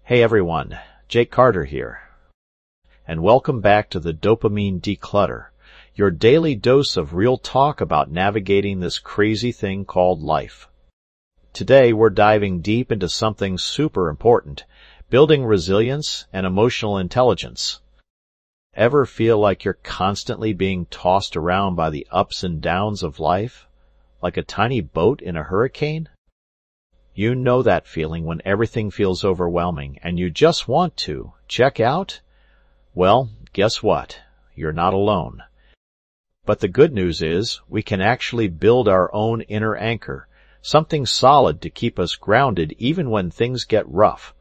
Hey everyone, Jake Carter here. And welcome back to the Dopamine Declutter, your daily dose of real talk about navigating this crazy thing called life. Today we're diving deep into something super important, building resilience and emotional intelligence. Ever feel like you're constantly being tossed around by the ups and downs of life, like a tiny boat in a hurricane? You know that feeling when everything feels overwhelming and you just want to check out? Well, guess what? You're not alone. But the good news is we can actually build our own inner anchor, something solid to keep us grounded even when things get rough.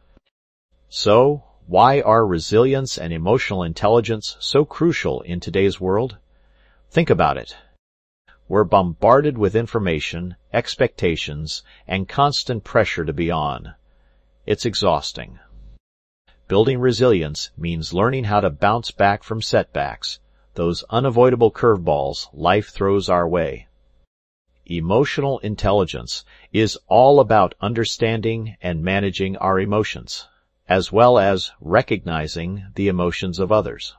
So, why are resilience and emotional intelligence so crucial in today's world? Think about it. We're bombarded with information, expectations, and constant pressure to be on. It's exhausting. Building resilience means learning how to bounce back from setbacks, those unavoidable curveballs life throws our way. Emotional intelligence is all about understanding and managing our emotions, as well as recognizing the emotions of others.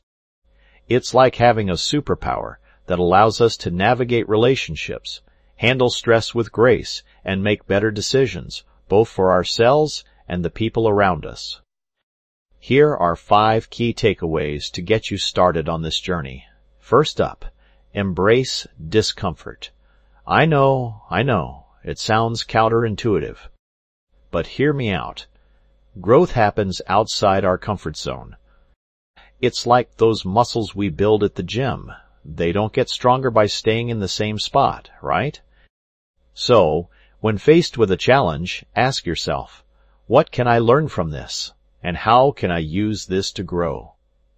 It's like having a superpower that allows us to navigate relationships, handle stress with grace, and make better decisions, both for ourselves and the people around us. Here are 5 key takeaways to get you started on this journey. First up, embrace discomfort. I know, it sounds counterintuitive. But hear me out. Growth happens outside our comfort zone. It's like those muscles we build at the gym. They don't get stronger by staying in the same spot, right? So, when faced with a challenge, ask yourself, what can I learn from this? And how can I use this to grow?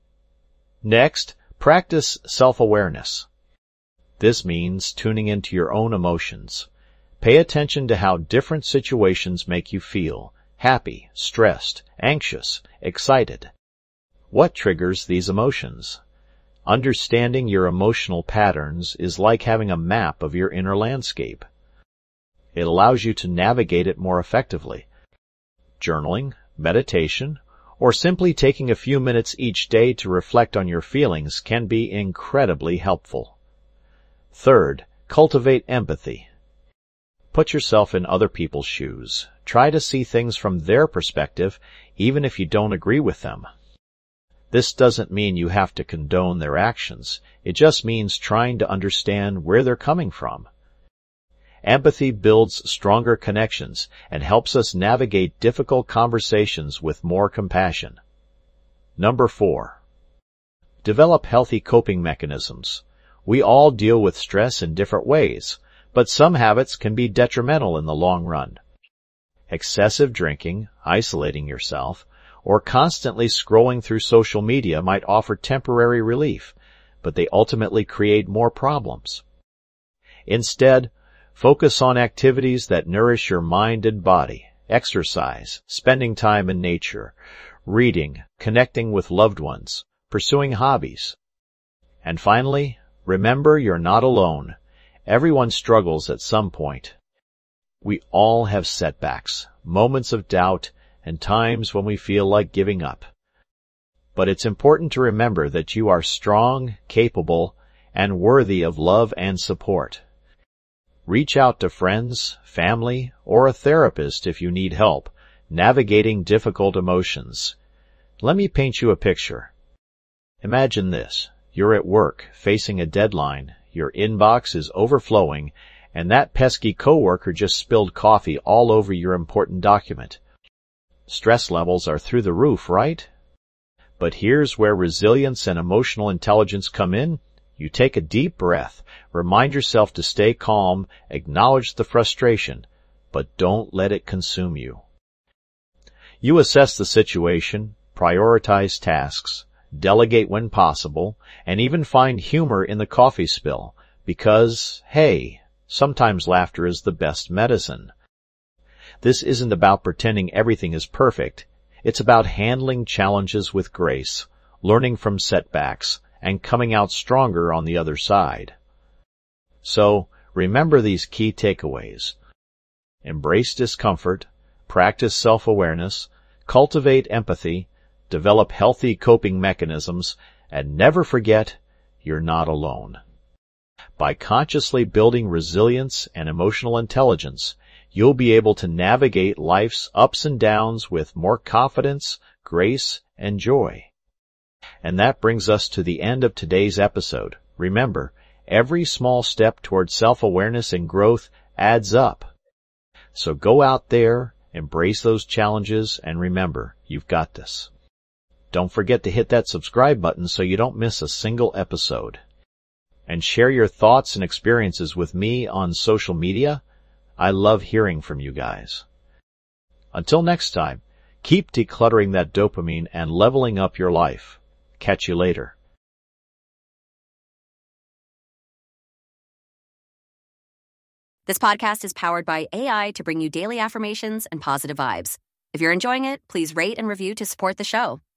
Next, practice self-awareness. This means tuning into your own emotions. Pay attention to how different situations make you feel, happy, stressed, anxious, excited. What triggers these emotions? Understanding your emotional patterns is like having a map of your inner landscape. It allows you to navigate it more effectively. Journaling, meditation, or simply taking a few minutes each day to reflect on your feelings can be incredibly helpful. Third, cultivate empathy. Put yourself in other people's shoes. Try to see things from their perspective, even if you don't agree with them. This doesn't mean you have to condone their actions. It just means trying to understand where they're coming from. Empathy builds stronger connections and helps us navigate difficult conversations with more compassion. Number 4. Develop healthy coping mechanisms. We all deal with stress in different ways, but some habits can be detrimental in the long run. Excessive drinking, isolating yourself, or constantly scrolling through social media might offer temporary relief, but they ultimately create more problems. Instead, focus on activities that nourish your mind and body, exercise, spending time in nature, reading, connecting with loved ones, pursuing hobbies. And finally, remember you're not alone. Everyone struggles at some point. We all have setbacks, moments of doubt, and times when we feel like giving up. But it's important to remember that you are strong, capable, and worthy of love and support. Reach out to friends, family, or a therapist if you need help navigating difficult emotions. Let me paint you a picture. Imagine this. You're at work, facing a deadline, your inbox is overflowing, and that pesky coworker just spilled coffee all over your important document. Stress levels are through the roof, right? But here's where resilience and emotional intelligence come in. You take a deep breath, remind yourself to stay calm, acknowledge the frustration, but don't let it consume you. You assess the situation, prioritize tasks, delegate when possible, and even find humor in the coffee spill, because, hey, sometimes laughter is the best medicine. This isn't about pretending everything is perfect. It's about handling challenges with grace, learning from setbacks, and coming out stronger on the other side. So, remember these key takeaways. Embrace discomfort, practice self-awareness, cultivate empathy, develop healthy coping mechanisms, and never forget you're not alone. By consciously building resilience and emotional intelligence, you'll be able to navigate life's ups and downs with more confidence, grace, and joy. And that brings us to the end of today's episode. Remember, every small step towards self-awareness and growth adds up. So go out there, embrace those challenges, and remember, you've got this. Don't forget to hit that subscribe button so you don't miss a single episode. And share your thoughts and experiences with me on social media. I love hearing from you guys. Until next time, keep decluttering that dopamine and leveling up your life. Catch you later. This podcast is powered by AI to bring you daily affirmations and positive vibes. If you're enjoying it, please rate and review to support the show.